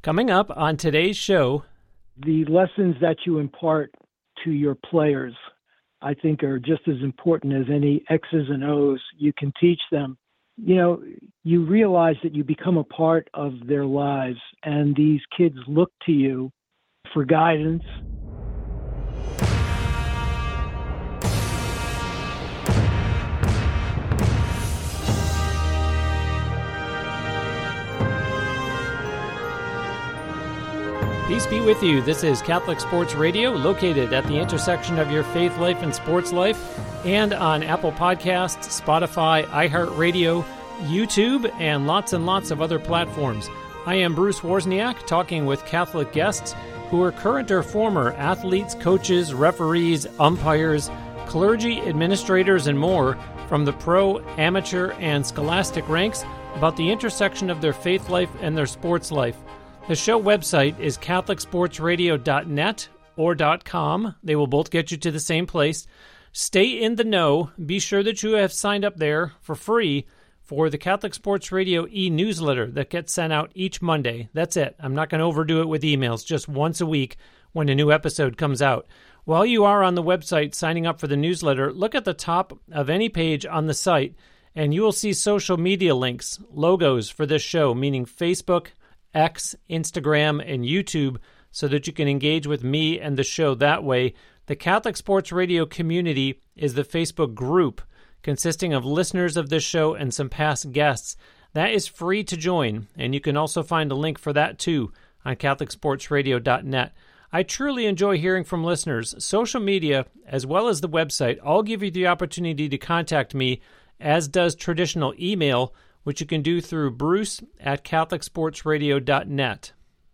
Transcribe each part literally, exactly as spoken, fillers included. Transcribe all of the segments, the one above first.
Coming up on today's show, the lessons that you impart to your players, I think, are just as important as any X's and O's you can teach them. You know, you realize that you become a part of their lives, and these kids look to you for guidance. Peace be with you. This is Catholic Sports Radio, located at the intersection of your faith life and sports life, and on Apple Podcasts, Spotify, iHeartRadio, YouTube, and lots and lots of other platforms. I am Bruce Wozniak, talking with Catholic guests who are current or former athletes, coaches, referees, umpires, clergy, administrators, and more from the pro, amateur, and scholastic ranks about the intersection of their faith life and their sports life. The show website is catholic sports radio dot net or .com. They will both get you to the same place. Stay in the know. Be sure that you have signed up there for free for the Catholic Sports Radio e-newsletter that gets sent out each Monday. That's it. I'm not going to overdo it with emails, just once a week when a new episode comes out. While you are on the website signing up for the newsletter, look at the top of any page on the site, and you will see social media links, logos for this show, meaning Facebook, X, Instagram, and YouTube, so that you can engage with me and the show that way. The Catholic Sports Radio community is the Facebook group consisting of listeners of this show and some past guests. That is free to join, and you can also find a link for that too on catholic sports radio dot net. I truly enjoy hearing from listeners. Social media, as well as the website, all give you the opportunity to contact me, as does traditional email, which you can do through bruce at catholic sports radio dot net.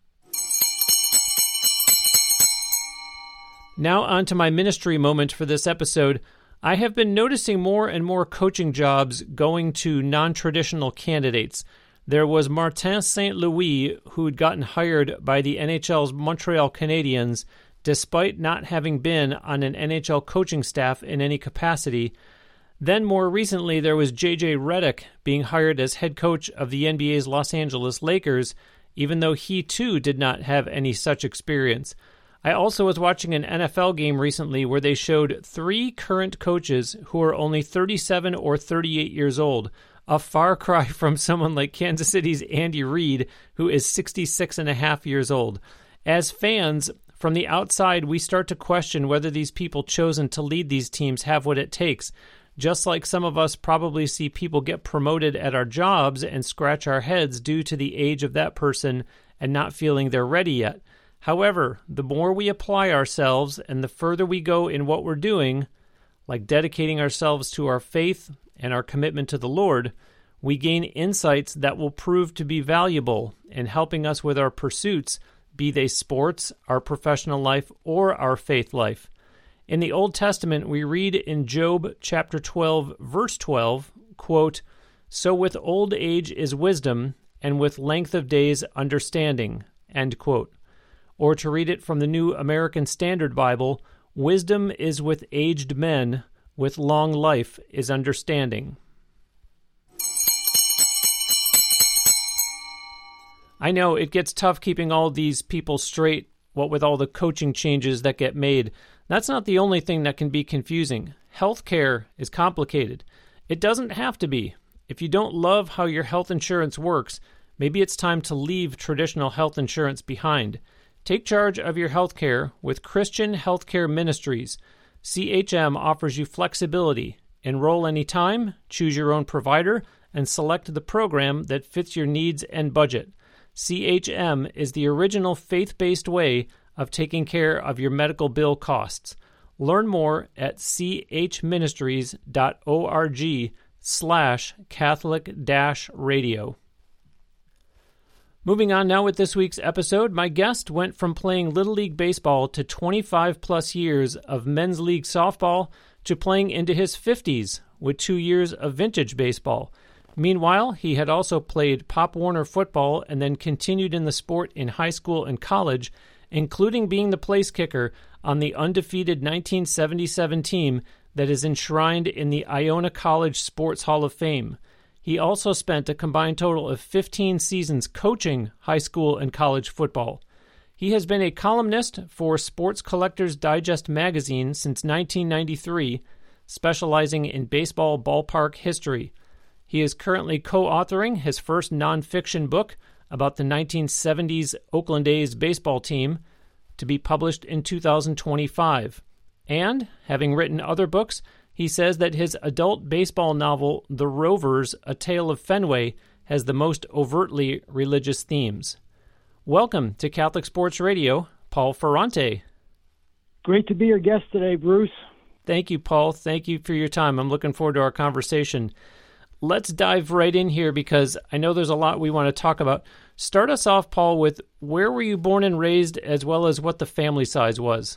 Now on to my ministry moment for this episode. I have been noticing more and more coaching jobs going to non-traditional candidates. There was Martin Saint Louis, who'd gotten hired by the N H L's Montreal Canadiens, despite not having been on an N H L coaching staff in any capacity. Then more recently, there was J J Redick being hired as head coach of the N B A's Los Angeles Lakers, even though he too did not have any such experience. I also was watching an N F L game recently where they showed three current coaches who are only thirty-seven or thirty-eight years old, a far cry from someone like Kansas City's Andy Reid, who is sixty-six and a half years old. As fans, from the outside, we start to question whether these people chosen to lead these teams have what it takes. Just like some of us probably see people get promoted at our jobs and scratch our heads due to the age of that person and not feeling they're ready yet. However, the more we apply ourselves and the further we go in what we're doing, like dedicating ourselves to our faith and our commitment to the Lord, we gain insights that will prove to be valuable in helping us with our pursuits, be they sports, our professional life, or our faith life. In the Old Testament, we read in Job chapter twelve, verse twelve, quote, "So with old age is wisdom, and with length of days understanding," end quote. Or to read it from the New American Standard Bible, "Wisdom is with aged men, with long life is understanding." I know it gets tough keeping all these people straight, what with all the coaching changes that get made. That's not the only thing that can be confusing. Healthcare is complicated. It doesn't have to be. If you don't love how your health insurance works, maybe it's time to leave traditional health insurance behind. Take charge of your healthcare with Christian Healthcare Ministries. C H M offers you flexibility. Enroll anytime, choose your own provider, and select the program that fits your needs and budget. C H M is the original faith-based way of taking care of your medical bill costs. Learn more at chministries dot org slash Catholic dash radio. Moving on now with this week's episode, my guest went from playing Little League Baseball to twenty-five plus years of men's league softball to playing into his fifties with two years of vintage baseball. Meanwhile, he had also played Pop Warner football and then continued in the sport in high school and college, including being the place kicker on the undefeated nineteen seventy-seven team that is enshrined in the Iona College Sports Hall of Fame. He also spent a combined total of fifteen seasons coaching high school and college football. He has been a columnist for Sports Collectors Digest magazine since nineteen ninety-three, specializing in baseball ballpark history. He is currently co-authoring his first nonfiction book about the nineteen seventies Oakland A's baseball team, to be published in two thousand twenty-five. And, having written other books, he says that his adult baseball novel, The Rovers, A Tale of Fenway, has the most overtly religious themes. Welcome to Catholic Sports Radio, Paul Ferrante. Great to be your guest today, Bruce. Thank you, Paul. Thank you for your time. I'm looking forward to our conversation. Let's dive right in here because I know there's a lot we want to talk about. Start us off, Paul, with where were you born and raised, as well as what the family size was?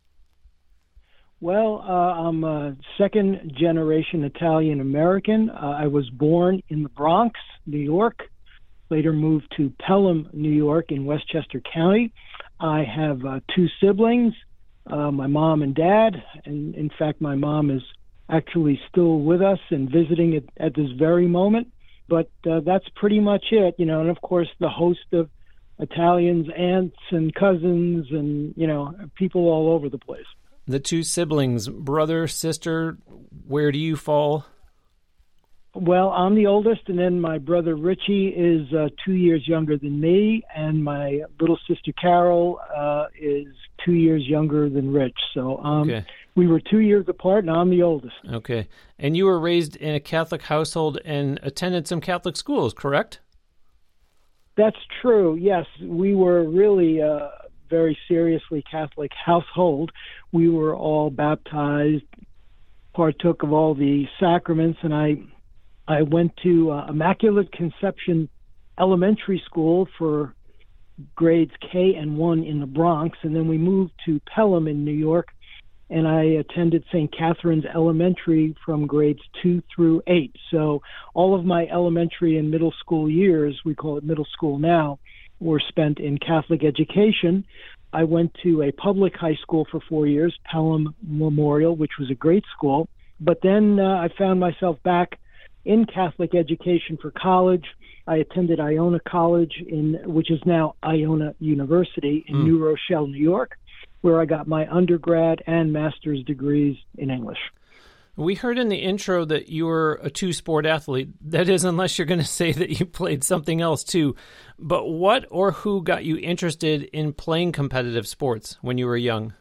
Well, uh, I'm a second-generation Italian-American. Uh, I was born in the Bronx, New York, later moved to Pelham, New York in Westchester County. I have uh, two siblings, uh, my mom and dad, and in fact, my mom is actually still with us and visiting at, at this very moment. But uh, that's pretty much it, you know, and of course the host of Italians, aunts and cousins and, you know, people all over the place. The two siblings, brother, sister, where do you fall? Well, I'm the oldest, and then my brother Richie is uh, two years younger than me, and my little sister Carol uh, is two years younger than Rich. So um, okay. We were two years apart, and I'm the oldest. Okay. And you were raised in a Catholic household and attended some Catholic schools, correct? That's true, yes. We were really a very seriously Catholic household. We were all baptized, partook of all the sacraments, and I I went to uh, Immaculate Conception Elementary School for grades K and one in the Bronx, and then we moved to Pelham in New York, and I attended Saint Catherine's Elementary from grades two through eight. So all of my elementary and middle school years, we call it middle school now, were spent in Catholic education. I went to a public high school for four years, Pelham Memorial, which was a great school. But then uh, I found myself back in Catholic education for college. I attended Iona College, in which is now Iona University in mm. New Rochelle, New York, where I got my undergrad and master's degrees in English. We heard in the intro that you were a two-sport athlete. That is, unless you're going to say that you played something else too. But what or who got you interested in playing competitive sports when you were young?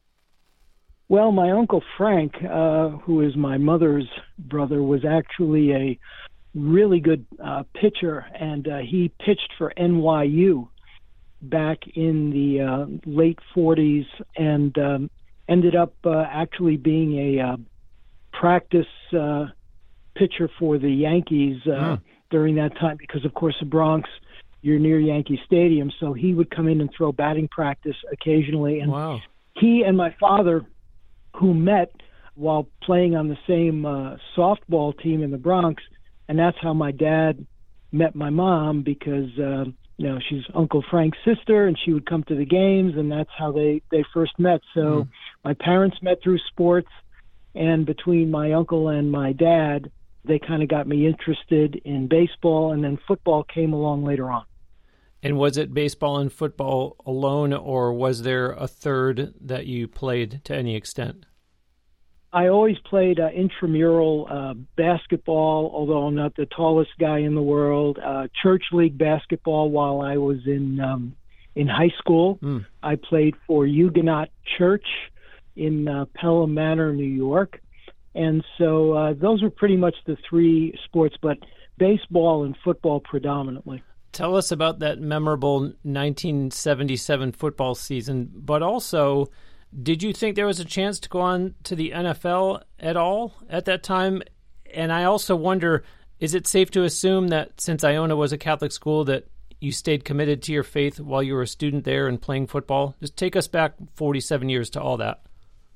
Well, my Uncle Frank, uh, who is my mother's brother, was actually a really good uh, pitcher, and uh, he pitched for N Y U back in the uh, late forties and um, ended up uh, actually being a uh, practice uh, pitcher for the Yankees uh, mm. during that time because, of course, the Bronx, you're near Yankee Stadium, so he would come in and throw batting practice occasionally. And wow. He and my father, who met while playing on the same uh, softball team in the Bronx, and that's how my dad met my mom because, uh, you know, she's Uncle Frank's sister, and she would come to the games, and that's how they, they first met. So mm. my parents met through sports, and between my uncle and my dad, they kind of got me interested in baseball, and then football came along later on. And was it baseball and football alone, or was there a third that you played to any extent? I always played uh, intramural uh, basketball, although I'm not the tallest guy in the world. Uh, church league basketball while I was in um, in high school. Mm. I played for Huguenot Church in uh, Pelham Manor, New York. And so uh, those were pretty much the three sports, but baseball and football predominantly. Tell us about that memorable nineteen seventy-seven football season, but also, did you think there was a chance to go on to the N F L at all at that time? And I also wonder, is it safe to assume that since Iona was a Catholic school that you stayed committed to your faith while you were a student there and playing football? Just take us back forty-seven years to all that.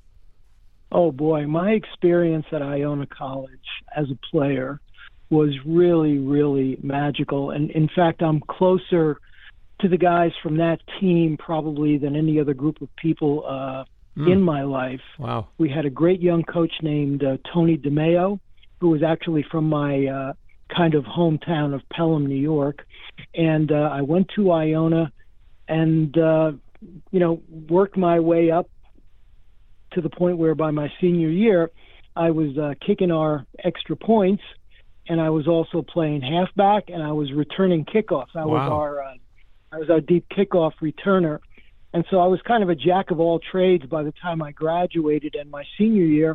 Oh, boy. My experience at Iona College as a player was really, really magical. And in fact, I'm closer to the guys from that team probably than any other group of people uh, mm. in my life. Wow. We had a great young coach named uh, Tony DeMeo, who was actually from my uh, kind of hometown of Pelham, New York. And uh, I went to Iona and, uh, you know, worked my way up to the point where by my senior year, I was uh, kicking our extra points, and I was also playing halfback, and I was returning kickoffs. I Wow. was our uh, I was our deep kickoff returner. And so I was kind of a jack of all trades by the time I graduated. And my senior year,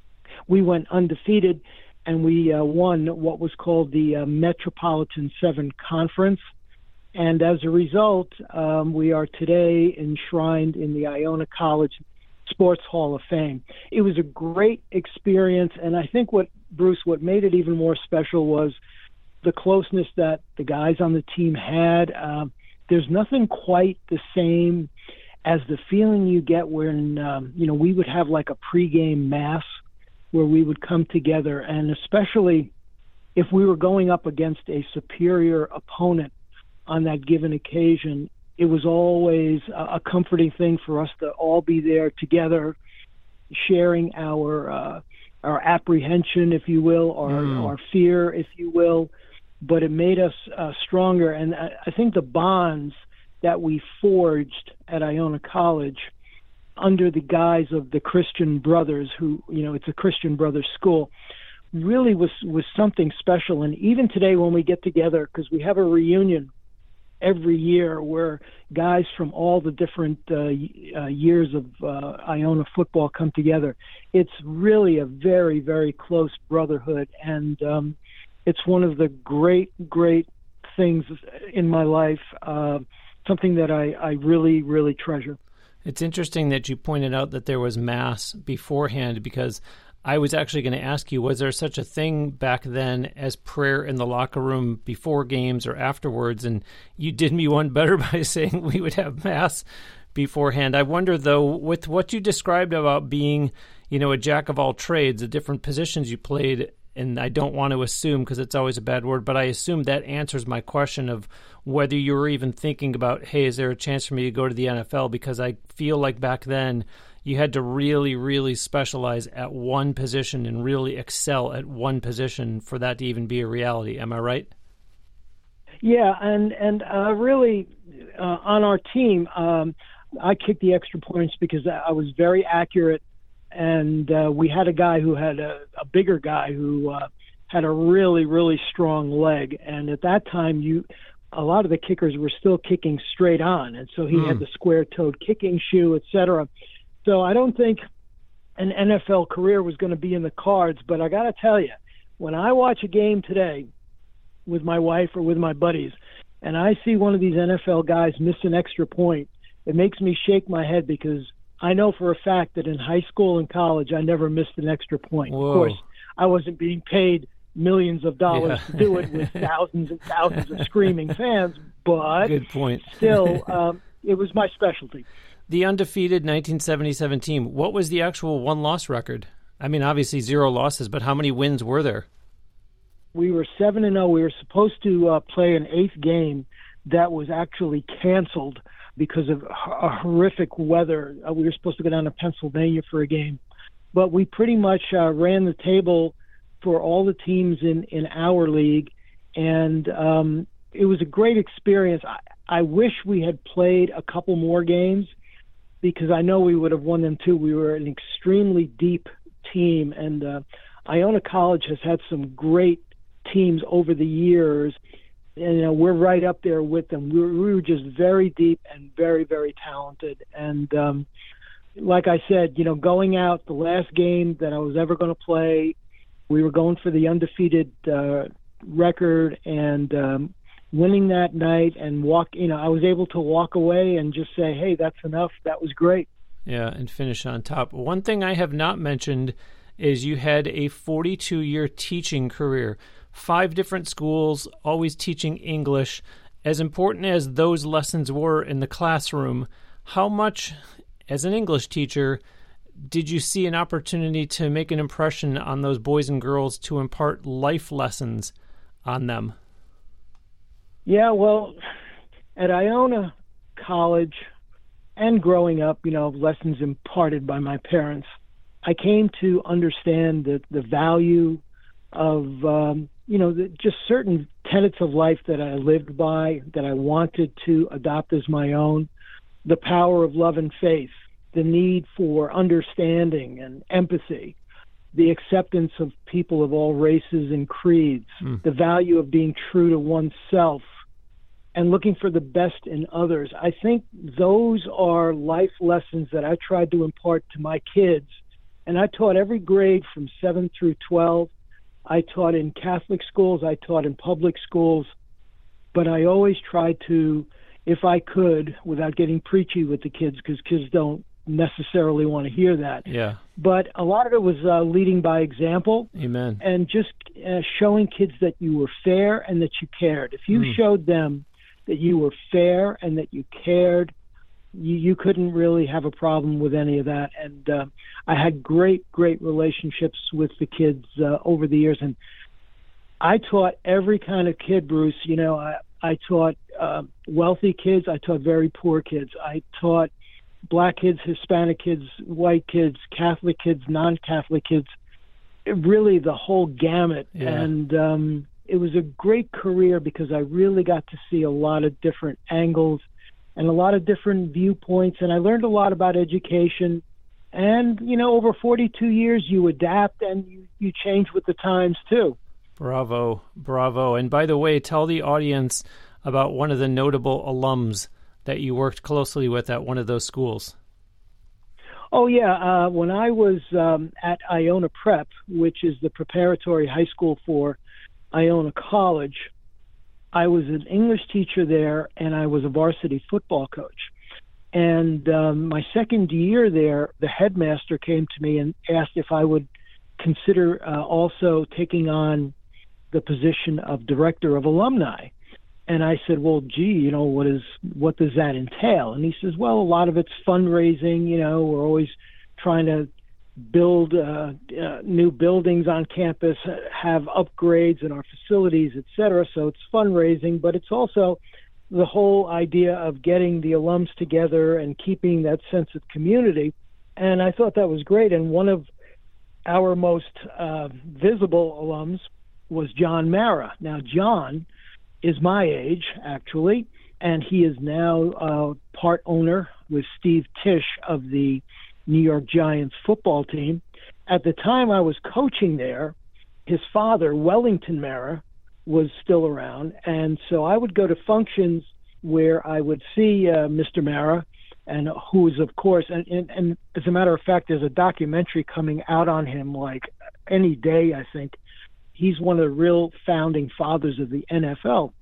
we went undefeated, and we uh, won what was called the uh, Metropolitan Seven Conference. And as a result, um, we are today enshrined in the Iona College Sports Hall of Fame. It was a great experience, and I think what, Bruce, what made it even more special was the closeness that the guys on the team had. Um, there's nothing quite the same as the feeling you get when, um, you know, we would have like a pregame mass where we would come together, and especially if we were going up against a superior opponent on that given occasion, it was always a comforting thing for us to all be there together, sharing our uh, our apprehension, if you will, or mm. our fear, if you will. But it made us uh, stronger. And I, I think the bonds that we forged at Iona College under the guise of the Christian Brothers, who, you know, it's a Christian Brothers school, really was, was something special. And even today when we get together, because we have a reunion every year where guys from all the different uh, uh, years of uh, Iona football come together. It's really a very, very close brotherhood, and um, it's one of the great, great things in my life, uh, something that I, I really, really treasure. It's interesting that you pointed out that there was mass beforehand, because I was actually going to ask you, was there such a thing back then as prayer in the locker room before games or afterwards? And you did me one better by saying we would have mass beforehand. I wonder, though, with what you described about being, you know, a jack of all trades, the different positions you played, and I don't want to assume because it's always a bad word, but I assume that answers my question of whether you were even thinking about, hey, is there a chance for me to go to the N F L? Because I feel like back then you had to really, really specialize at one position and really excel at one position for that to even be a reality. Am I right? Yeah, and and uh, really uh, on our team, um, I kicked the extra points because I was very accurate, and uh, we had a guy who had a, a bigger guy who uh, had a really, really strong leg. And at that time, you a lot of the kickers were still kicking straight on, and so he mm. had the square-toed kicking shoe, et cetera. So I don't think an N F L career was going to be in the cards, but I got to tell you, when I watch a game today with my wife or with my buddies, and I see one of these N F L guys miss an extra point, it makes me shake my head, because I know for a fact that in high school and college, I never missed an extra point. Whoa. Of course, I wasn't being paid millions of dollars yeah. to do it with thousands and thousands of screaming fans, but good point. still, um, it was my specialty. The undefeated nineteen seventy-seven team, what was the actual one-loss record? I mean, obviously zero losses, but how many wins were there? We were seven and oh. We were supposed to uh, play an eighth game that was actually canceled because of a horrific weather. Uh, we were supposed to go down to Pennsylvania for a game. But we pretty much uh, ran the table for all the teams in, in our league, and um, it was a great experience. I, I wish we had played a couple more games, because I know we would have won them too. We were an extremely deep team, and uh, Iona College has had some great teams over the years, and you know, we're right up there with them. We were, we were just very deep and very, very talented. And um, like I said, you know, going out the last game that I was ever going to play, we were going for the undefeated uh, record, and um, winning that night and walk, you know, I was able to walk away and just say, hey, that's enough. That was great. Yeah, and finish on top. One thing I have not mentioned is you had a forty-two-year teaching career, five different schools, always teaching English. As important as those lessons were in the classroom, how much, as an English teacher, did you see an opportunity to make an impression on those boys and girls to impart life lessons on them? Yeah, well, at Iona College and growing up, you know, lessons imparted by my parents, I came to understand the, the value of um, you know, the, just certain tenets of life that I lived by, that I wanted to adopt as my own. The power of love and faith, the need for understanding and empathy, the acceptance of people of all races and creeds, mm. the value of being true to oneself, and looking for the best in others. I think those are life lessons that I tried to impart to my kids. And I taught every grade from seven through twelve. I taught in Catholic schools. I taught in public schools. But I always tried to, if I could, without getting preachy with the kids, because kids don't necessarily want to hear that. Yeah. But a lot of it was uh, leading by example. Amen. And just uh, showing kids that you were fair and that you cared. If you mm. showed them that you were fair and that you cared, you, you couldn't really have a problem with any of that. And uh, I had great, great relationships with the kids uh, over the years. And I taught every kind of kid, Bruce. You know, I, I taught uh, wealthy kids. I taught very poor kids. I taught black kids, Hispanic kids, white kids, Catholic kids, non-Catholic kids, it really the whole gamut. Yeah. And um, it was a great career because I really got to see a lot of different angles and a lot of different viewpoints. And I learned a lot about education. And, you know, over forty-two years, you adapt and you, you change with the times, too. Bravo. Bravo. And by the way, tell the audience about one of the notable alums that you worked closely with at one of those schools. Oh, yeah. Uh, when I was um, at Iona Prep, which is the preparatory high school for Iona College, I was an English teacher there, and I was a varsity football coach. And um, my second year there, the headmaster came to me and asked if I would consider uh, also taking on the position of director of alumni. And I said, well, gee, you know, what is what does that entail? And he says, well, a lot of it's fundraising. You know, we're always trying to build uh, uh, new buildings on campus, have upgrades in our facilities, et cetera. So it's fundraising, but it's also the whole idea of getting the alums together and keeping that sense of community. And I thought that was great. And one of our most uh, visible alums was John Mara. Now, John is my age, actually, and he is now uh, part owner with Steve Tisch of the New York Giants football team. At the time I was coaching there, his father, Wellington Mara, was still around, and so I would go to functions where I would see uh, Mister Mara, and who is, of course, and, and, and as a matter of fact, there's a documentary coming out on him like any day, I think. He's one of the real founding fathers of the N F L.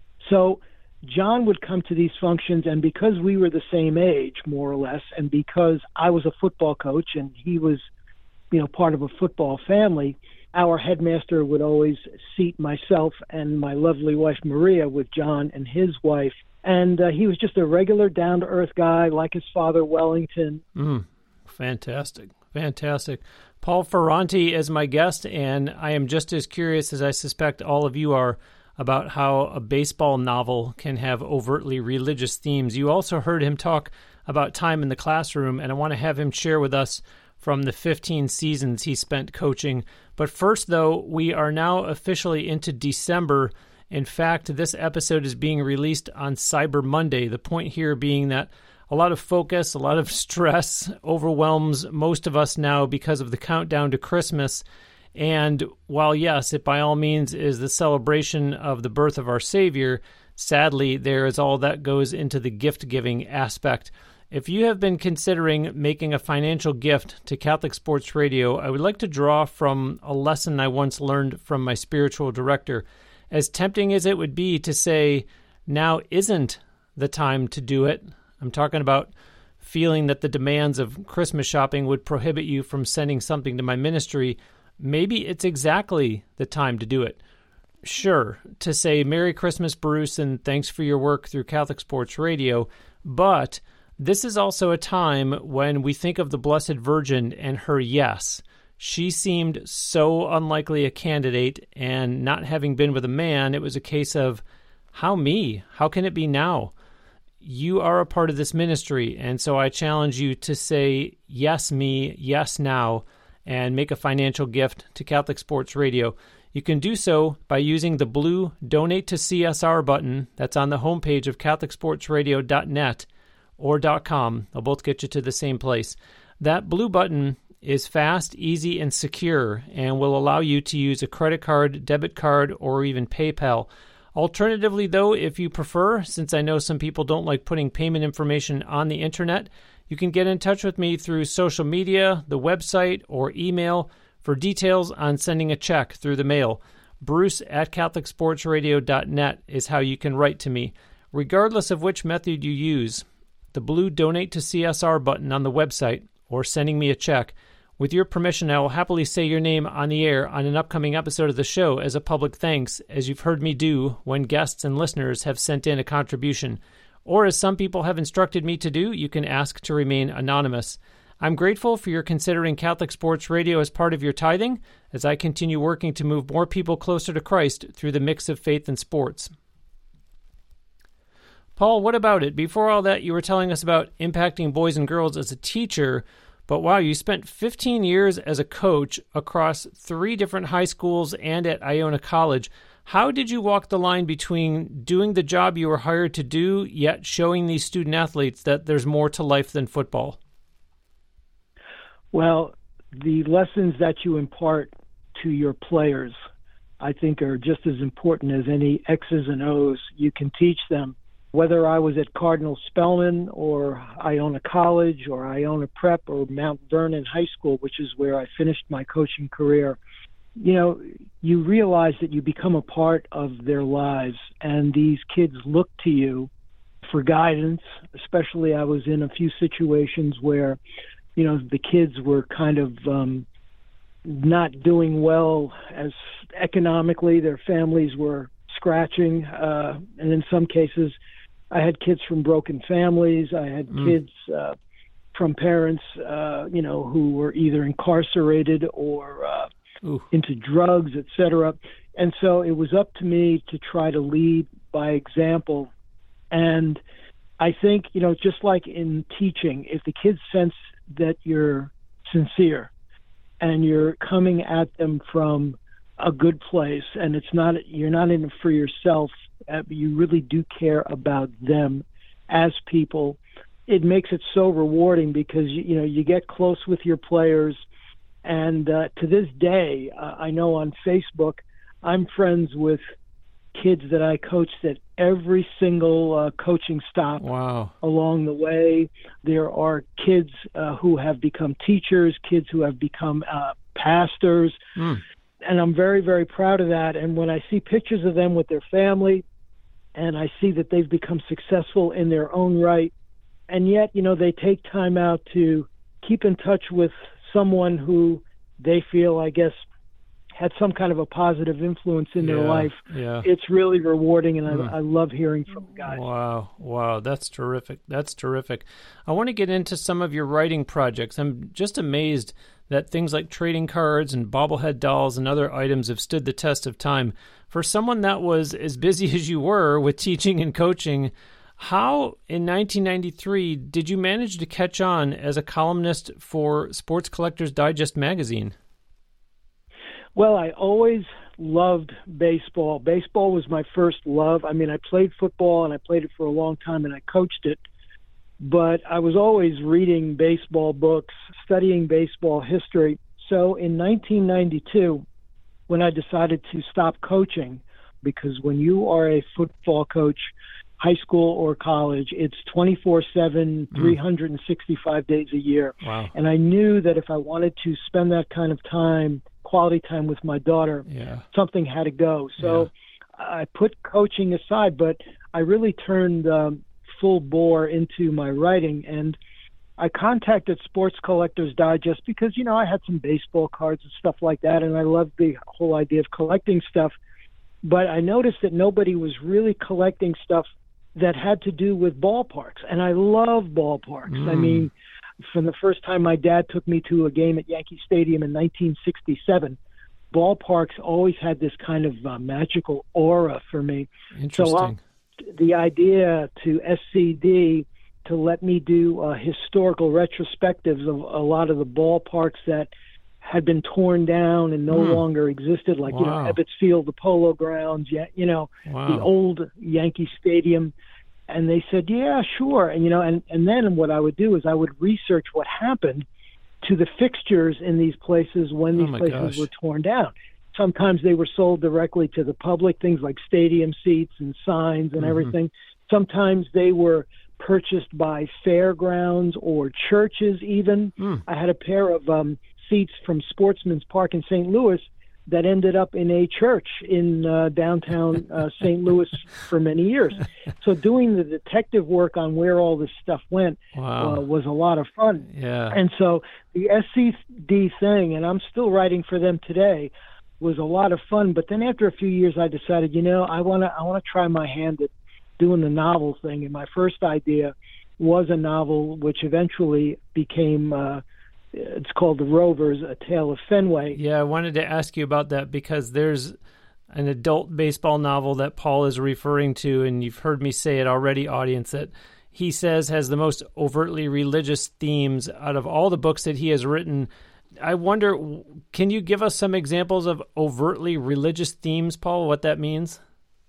So John would come to these functions, and because we were the same age, more or less, and because I was a football coach and he was, you know, part of a football family, our headmaster would always seat myself and my lovely wife, Maria, with John and his wife. And uh, he was just a regular, down-to-earth guy, like his father, Wellington. Mm, fantastic. Fantastic. Paul Ferranti is my guest, and I am just as curious as I suspect all of you are about how a baseball novel can have overtly religious themes. You also heard him talk about time in the classroom, and I want to have him share with us from the fifteen seasons he spent coaching. But first, though, we are now officially into December. In fact, this episode is being released on Cyber Monday, the point here being that a lot of focus, a lot of stress overwhelms most of us now because of the countdown to Christmas. And while, yes, it by all means is the celebration of the birth of our Savior, sadly, there is all that goes into the gift-giving aspect. If you have been considering making a financial gift to Catholic Sports Radio, I would like to draw from a lesson I once learned from my spiritual director. As tempting as it would be to say, now isn't the time to do it, I'm talking about feeling that the demands of Christmas shopping would prohibit you from sending something to my ministry, maybe it's exactly the time to do it. Sure, to say Merry Christmas, Bruce, and thanks for your work through Catholic Sports Radio, but this is also a time when we think of the Blessed Virgin and her yes. She seemed so unlikely a candidate, and not having been with a man, it was a case of, how me? How can it be now? You are a part of this ministry, and so I challenge you to say, yes, me, yes, now, and make a financial gift to Catholic Sports Radio. You can do so by using the blue Donate to C S R button that's on the homepage of Catholic Sports Radio dot net or .com. They'll both get you to the same place. That blue button is fast, easy, and secure and will allow you to use a credit card, debit card, or even PayPal. Alternatively, though, if you prefer, since I know some people don't like putting payment information on the internet, you can get in touch with me through social media, the website, or email for details on sending a check through the mail. Bruce at Catholic Sports Radio dot net is how you can write to me. Regardless of which method you use, the blue Donate to C S R button on the website or sending me a check, with your permission, I will happily say your name on the air on an upcoming episode of the show as a public thanks, as you've heard me do when guests and listeners have sent in a contribution. Or as some people have instructed me to do, you can ask to remain anonymous. I'm grateful for your considering Catholic Sports Radio as part of your tithing, as I continue working to move more people closer to Christ through the mix of faith and sports. Paul, what about it? Before all that, you were telling us about impacting boys and girls as a teacher, but wow, you spent fifteen years as a coach across three different high schools and at Iona College. How did you walk the line between doing the job you were hired to do, yet showing these student athletes that there's more to life than football? Well, the lessons that you impart to your players, I think, are just as important as any X's and O's you can teach them. Whether I was at Cardinal Spellman or Iona College or Iona Prep or Mount Vernon High School, which is where I finished my coaching career, you know, you realize that you become a part of their lives, and these kids look to you for guidance. Especially I was in a few situations where, you know, the kids were kind of um, not doing well as economically. Their families were scratching, uh, and in some cases, I had kids from broken families. I had mm. kids uh, from parents, uh, you know, who were either incarcerated or uh, into drugs, et cetera. And so it was up to me to try to lead by example. And I think, you know, just like in teaching, if the kids sense that you're sincere and you're coming at them from a good place, and it's not, you're not in it for yourself, uh, but you really do care about them as people, it makes it so rewarding because, you, you know, you get close with your players. And uh, to this day, uh, I know on Facebook, I'm friends with kids that I coached at every single uh, coaching stop wow. along the way. There are kids uh, who have become teachers, kids who have become uh, pastors. Mm. And I'm very, very proud of that. And when I see pictures of them with their family, and I see that they've become successful in their own right, and yet, you know, they take time out to keep in touch with someone who they feel, I guess, had some kind of a positive influence in yeah, their life. Yeah. It's really rewarding, and mm. I, I love hearing from guys. Wow, wow, that's terrific. That's terrific. I want to get into some of your writing projects. I'm just amazed that things like trading cards and bobblehead dolls and other items have stood the test of time. For someone that was as busy as you were with teaching and coaching, how in nineteen ninety-three did you manage to catch on as a columnist for Sports Collectors Digest magazine? Well, I always loved baseball. Baseball was my first love. I mean, I played football, and I played it for a long time, and I coached it. But I was always reading baseball books, studying baseball history. So in nineteen ninety-two, when I decided to stop coaching, because when you are a football coach, high school or college, it's twenty-four seven, mm. three hundred sixty-five days a year. Wow. And I knew that if I wanted to spend that kind of time, quality time with my daughter, yeah. something had to go. So yeah. I put coaching aside, but I really turned um, full bore into my writing. And I contacted Sports Collectors Digest because, you know, I had some baseball cards and stuff like that, and I loved the whole idea of collecting stuff. But I noticed that nobody was really collecting stuff that had to do with ballparks. And I love ballparks. Mm. I mean, from the first time my dad took me to a game at Yankee Stadium in nineteen sixty-seven, ballparks always had this kind of uh, magical aura for me. Interesting. So uh, the idea to S C D to let me do uh, historical retrospectives of a lot of the ballparks that had been torn down and no mm. longer existed, like, wow. you know, Ebbets Field, the Polo Grounds, yeah, you know, wow. the old Yankee Stadium. And they said, yeah, sure. And, you know, and, and then what I would do is I would research what happened to the fixtures in these places when these oh places gosh. were torn down. Sometimes they were sold directly to the public, things like stadium seats and signs and mm-hmm. everything. Sometimes they were purchased by fairgrounds or churches even. Mm. I had a pair of um, seats from Sportsman's Park in Saint Louis that ended up in a church in uh, downtown uh, Saint Louis for many years. So doing the detective work on where all this stuff went wow. uh, was a lot of fun. Yeah. And so the S C D thing, and I'm still writing for them today, was a lot of fun. But then after a few years, I decided, you know, I want to I want to try my hand at doing the novel thing. And my first idea was a novel, which eventually became uh, it's called The Rovers, A Tale of Fenway. Yeah, I wanted to ask you about that because there's an adult baseball novel that Paul is referring to, and you've heard me say it already, audience, that he says has the most overtly religious themes out of all the books that he has written. I wonder, can you give us some examples of overtly religious themes, Paul, what that means?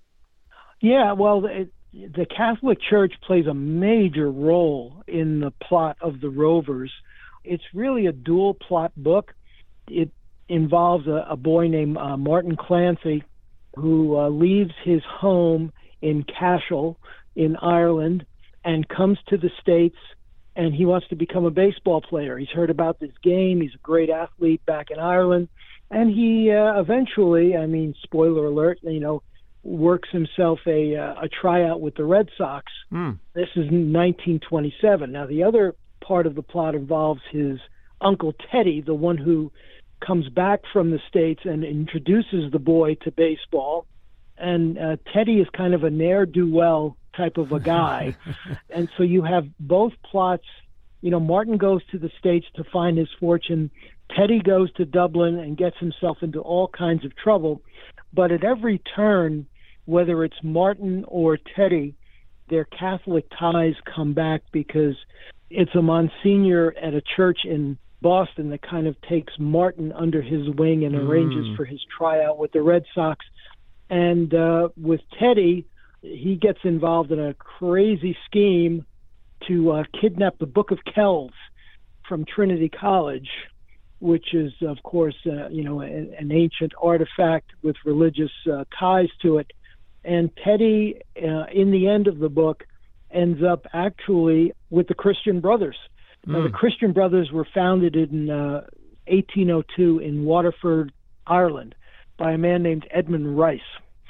Yeah, well, it, the Catholic Church plays a major role in the plot of The Rovers. It's really a dual plot book. It involves a, a boy named uh, Martin Clancy who uh, leaves his home in Cashel in Ireland and comes to the States, and he wants to become a baseball player. He's heard about this game. He's a great athlete back in Ireland. And he uh, eventually, I mean, spoiler alert, you know, works himself a, uh, a tryout with the Red Sox. Mm. This is nineteen twenty-seven. Now, the other part of the plot involves his uncle Teddy, the one who comes back from the States and introduces the boy to baseball. And uh, Teddy is kind of a ne'er-do-well type of a guy. And so you have both plots. You know, Martin goes to the States to find his fortune. Teddy goes to Dublin and gets himself into all kinds of trouble. But at every turn, whether it's Martin or Teddy, their Catholic ties come back because it's a Monsignor at a church in Boston that kind of takes Martin under his wing and arranges mm. for his tryout with the Red Sox. And uh, with Teddy, he gets involved in a crazy scheme to uh, kidnap the Book of Kells from Trinity College, which is, of course, uh, you know, an, an ancient artifact with religious uh, ties to it. And Teddy, uh, in the end of the book, ends up actually with the Christian Brothers. Mm. Now, the Christian Brothers were founded in uh, eighteen oh two in Waterford, Ireland, by a man named Edmund Rice.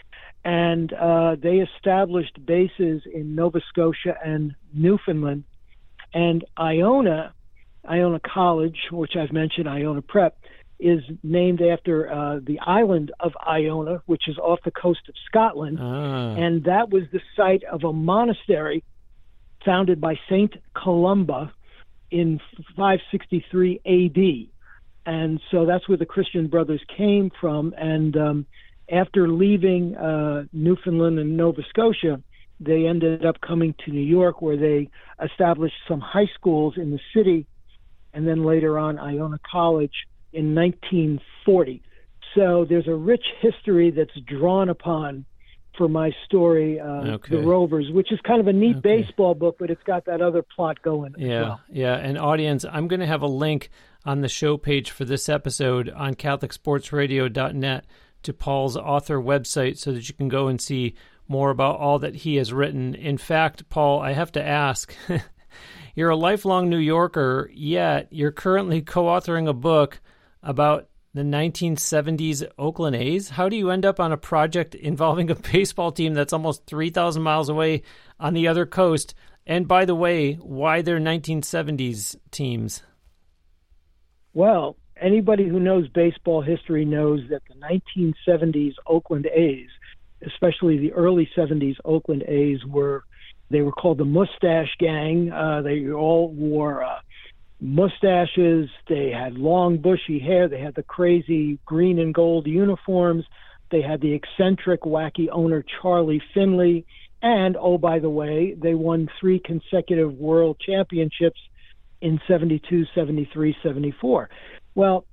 And uh, they established bases in Nova Scotia and Newfoundland. And Iona, Iona College, which I've mentioned, Iona Prep, is named after uh, the island of Iona, which is off the coast of Scotland. Ah. And that was the site of a monastery founded by Saint Columba in five sixty-three A D. And so that's where the Christian Brothers came from. And um, after leaving uh, Newfoundland and Nova Scotia, they ended up coming to New York, where they established some high schools in the city, and then later on Iona College in nineteen forty. So there's a rich history that's drawn upon for my story, uh, okay. The Rovers, which is kind of a neat okay. baseball book, but it's got that other plot going yeah, as well. Yeah, and audience, I'm going to have a link on the show page for this episode on Catholic Sports Radio dot net to Paul's author website so that you can go and see more about all that he has written. In fact, Paul, I have to ask, you're a lifelong New Yorker, yet you're currently co-authoring a book about the nineteen seventies Oakland A's. How do you end up on a project involving a baseball team that's almost three thousand miles away on the other coast? And by the way, why they're nineteen seventies teams? Well, anybody who knows baseball history knows that the nineteen seventies Oakland A's, especially the early seventies Oakland A's, were they were called the Mustache Gang. Uh, they all wore uh, mustaches. They had long, bushy hair. They had the crazy green and gold uniforms. They had the eccentric, wacky owner Charlie Finley. And, oh, by the way, they won three consecutive world championships in seventy-two, seventy-three, seventy-four. Well,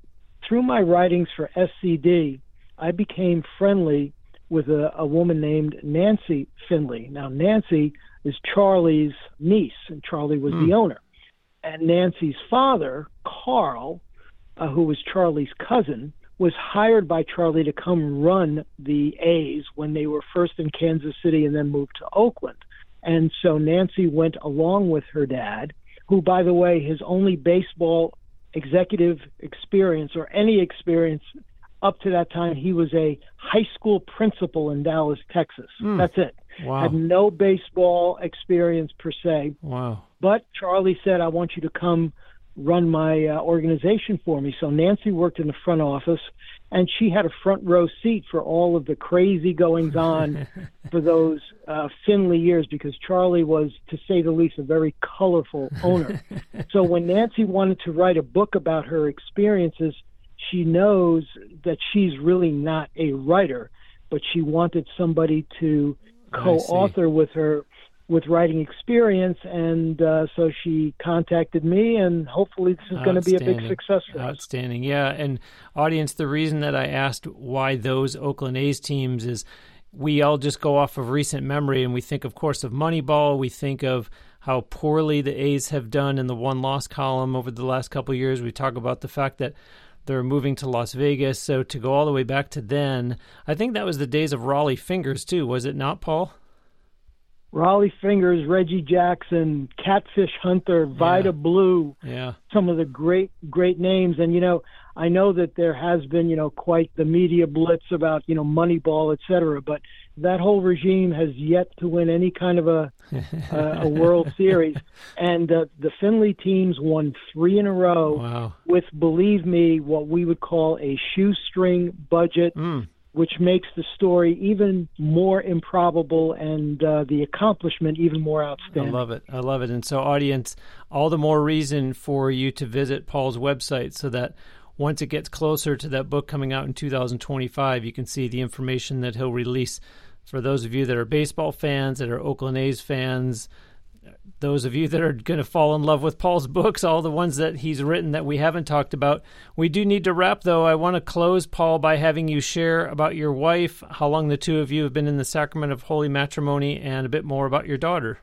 through my writings for S C D, I became friendly with a, a woman named Nancy Finley. Now, Nancy is Charlie's niece, and Charlie was mm. the owner. And Nancy's father, Carl, uh, who was Charlie's cousin, was hired by Charlie to come run the A's when they were first in Kansas City and then moved to Oakland. And so Nancy went along with her dad, who, by the way, his only baseball executive experience or any experience up to that time, he was a high school principal in Dallas, Texas. Mm. That's it. Wow. Had no baseball experience per se. Wow. But Charlie said, I want you to come run my uh, organization for me. So Nancy worked in the front office, and she had a front row seat for all of the crazy goings on for those uh, Finley years, because Charlie was, to say the least, a very colorful owner. So when Nancy wanted to write a book about her experiences, she knows that she's really not a writer, but she wanted somebody to co-author with her with writing experience, and uh, so she contacted me, and hopefully this is going to be a big success for us. Outstanding, yeah. And audience, the reason that I asked why those Oakland A's teams is we all just go off of recent memory, and we think, of course, of Moneyball. We think of how poorly the A's have done in the one-loss column over the last couple of years. We talk about the fact that they're moving to Las Vegas. So to go all the way back to then, I think that was the days of Rollie Fingers, too. Was it not, Paul? Rollie Fingers, Reggie Jackson, Catfish Hunter, Vida yeah. Blue, yeah. some of the great, great names. And, you know, I know that there has been, you know, quite the media blitz about, you know, Moneyball, et cetera, but that whole regime has yet to win any kind of a, a, a World Series. And uh, the Finley teams won three in a row wow. with, believe me, what we would call a shoestring budget. Mm. Which makes the story even more improbable and uh, the accomplishment even more outstanding. I love it. I love it. And so, audience, all the more reason for you to visit Paul's website so that once it gets closer to that book coming out in two thousand twenty-five, you can see the information that he'll release. For those of you that are baseball fans, that are Oakland A's fans, those of you that are going to fall in love with Paul's books, all the ones that he's written that we haven't talked about. We do need to wrap, though. I want to close, Paul, by having you share about your wife, how long the two of you have been in the sacrament of holy matrimony, and a bit more about your daughter.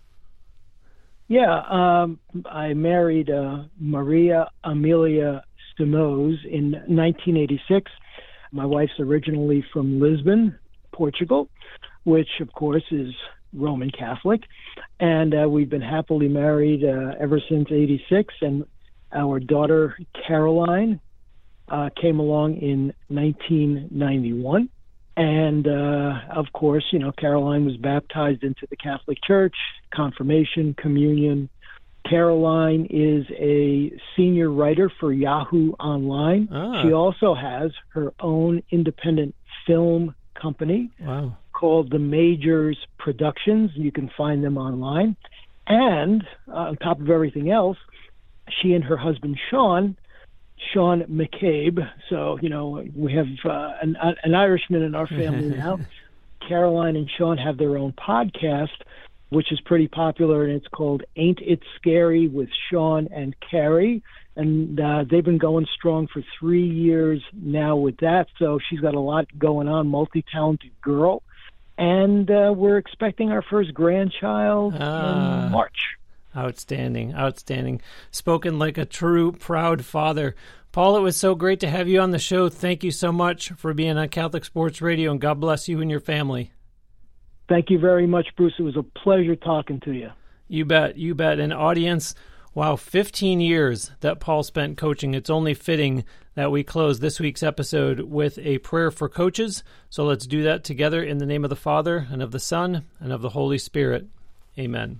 Yeah, um, I married uh, Maria Amelia Stamos in nineteen eighty-six. My wife's originally from Lisbon, Portugal, which, of course, is Roman Catholic, and uh, we've been happily married uh, ever since eighty-six, and our daughter Caroline uh, came along in nineteen ninety-one, and uh, of course, you know, Caroline was baptized into the Catholic Church, confirmation, communion. Caroline is a senior writer for Yahoo Online. Ah. She also has her own independent film company. Wow. Called The Majors Productions. You can find them online. And uh, on top of everything else, she and her husband, Sean, Sean McCabe, so, you know, we have uh, an, an Irishman in our family now. Caroline and Sean have their own podcast, which is pretty popular, and it's called Ain't It Scary with Sean and Carrie. And uh, they've been going strong for three years now with that. So she's got a lot going on, multi-talented girl. And uh, we're expecting our first grandchild ah, in March. Outstanding, outstanding. Spoken like a true, proud father. Paul, it was so great to have you on the show. Thank you so much for being on Catholic Sports Radio, and God bless you and your family. Thank you very much, Bruce. It was a pleasure talking to you. You bet, you bet. And audience, wow, fifteen years that Paul spent coaching. It's only fitting that we close this week's episode with a prayer for coaches. So let's do that together in the name of the Father, and of the Son, and of the Holy Spirit. Amen.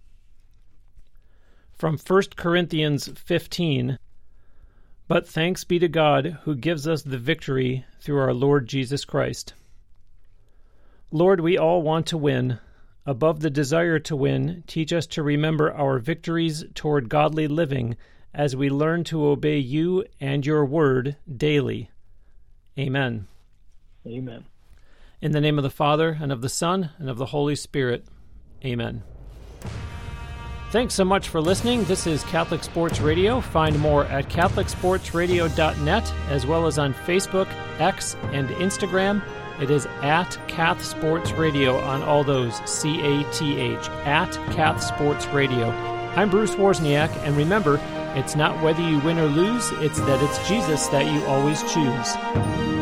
From First Corinthians fifteen, but thanks be to God who gives us the victory through our Lord Jesus Christ. Lord, we all want to win. Above the desire to win, teach us to remember our victories toward godly living as we learn to obey you and your word daily. Amen. Amen. In the name of the Father, and of the Son, and of the Holy Spirit. Amen. Thanks so much for listening. This is Catholic Sports Radio. Find more at catholic sports radio dot net, as well as on Facebook, X, and Instagram. It is at Cath Sports Radio on all those, C A T H, at Cath Sports Radio. I'm Bruce Wozniak, and remember, it's not whether you win or lose, it's that it's Jesus that you always choose.